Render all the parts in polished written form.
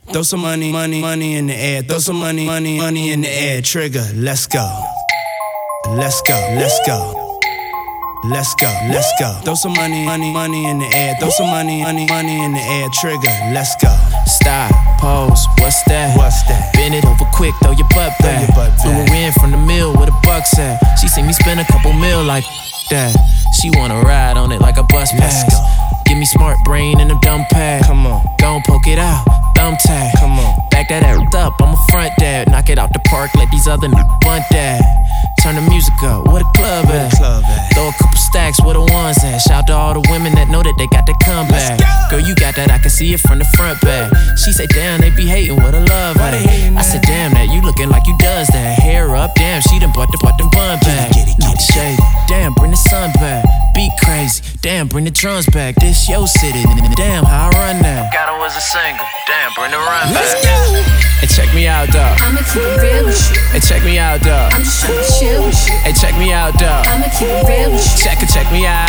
Throw some money, money, money in the air. Throw some money, money, money in the air. Trigger, let's go. Let's go, let's go. Let's go, let's go. Throw some money, money, money in the air. Throw some money, money, money in the air. Trigger, let's go. Stop, pose, what's that? What's that? Bend it over quick, throw your butt back. Flew her in from the mill with a buck's at. She seen me spend a couple mil like that. She wanna ride on it like a bus pass. Give me smart brain and a dumb pad. Come on. Gon' poke it out, thumb tag. Come on. Back that ass up, I'm a front dad. Knock it out the park, let these other bunt that. Turn the music up, where the club at? Throw a couple stacks, where the ones at? Shout to all the women that know that they got that comeback. Girl, you got that, I can see it from the front back. She say, damn, they be hating, where the love at? I said, damn, that you looking like you does that. Hair up, damn, she done bought the bun back. Get shady, damn, bring the sun back. Beat crazy, damn, bring the drums back. This your city, damn, how I run that. Got her as a singer, damn, bring the run back. Hey, check me out, dog. I'ma keep it real with you. Hey, check me out, dog. I'm just tryna chill with you. Hey, check me out, dog. I'ma keep it real with you. Check me out.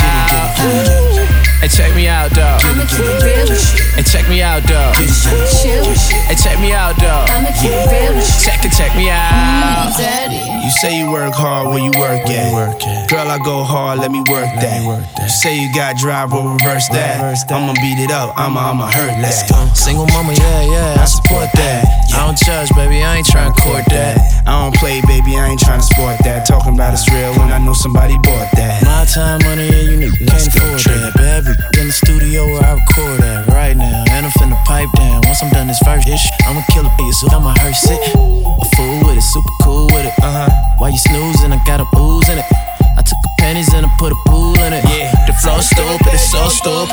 Hey, check me out, dog. I'ma keep it real with you. Hey, check me out, dog. I'm just tryna chill with you. Hey, check me out, dog. I'ma keep it real with you. Check me out. Daddy. You say you work hard, where you work at? Girl, I go hard, let me work that. You say you got drive, we'll reverse that. I'ma beat it up, I'ma hurt that. Single mama, yeah, I support that. I don't judge, baby, I ain't tryna court that. I don't play, baby, I ain't tryna sport that. Talking about it's real when I know somebody bought that. My time, money, and you niggas can't afford that. Baby, in the studio where I record at right now. And I'm finna pipe down. Once I'm done this first ish, I'ma kill a piece, so I'ma hearse it. A fool with it, super cool with it. While you snoozing, I got a booze in it. I took the pennies and I put a pool in it. Yeah. The flow stupid, it's so stupid.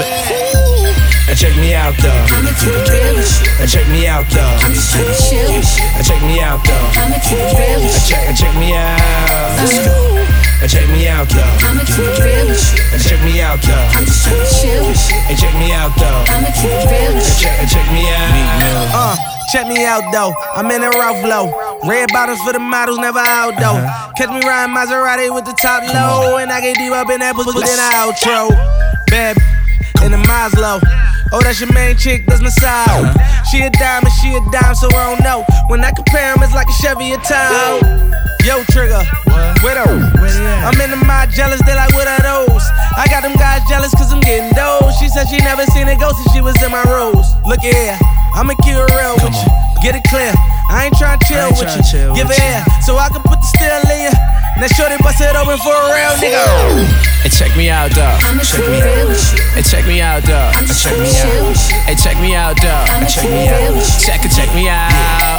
Check me out, though. I'ma keep it real with you. Check me out, though. I'm just tryna chill with you. Check me out, though. I'ma keep it real with you. Check me out. Let's go. Check me out, though. I'ma keep it real with you. Check me out, though. I'm just tryna chill with you. Check me out, though. I'ma keep it real with you. Check me out. Check me out though, I'm in a rough low. Red bottoms for the models, never out though. Catch me riding Maserati with the top low. And I get deep up in that pussy in the outro. Bad in the Maslow. Oh, that's your main chick, that's my side. She a dime, so I don't know. When I compare them, it's like a Chevy or Tahoe. Yo, Trigger, with her. I'm in the mod jealous, they like, what are those? I got them guys jealous cause I'm getting those. She said she never seen a ghost since she was in my rose. Look at here, I'ma keep it real with you. Get it clear, I ain't tryna chill with you. Give it air, so I can put the steel in you. Now shorty bust it open for a real nigga. Hey, check me out, dog. I'ma keep it real with you. Hey, check me out, dog. I'm just tryna chill with you. Hey, check me out, dog. I'ma keep it real with you. Check me out.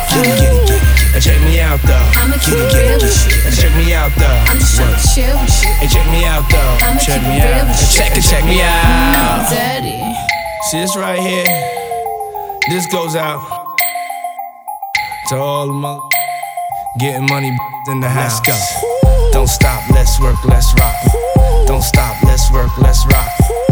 Check me out, though. I'ma keep it real with you. Check me out, though. I'm just tryna chill with you. Check me out, though. I'ma keep it real with you. Check me out. Daddy. See this right here? This goes out to all the mother getting money in the house. Let's go. Don't stop, let's work, let's rock. Don't stop, let's work, let's rock.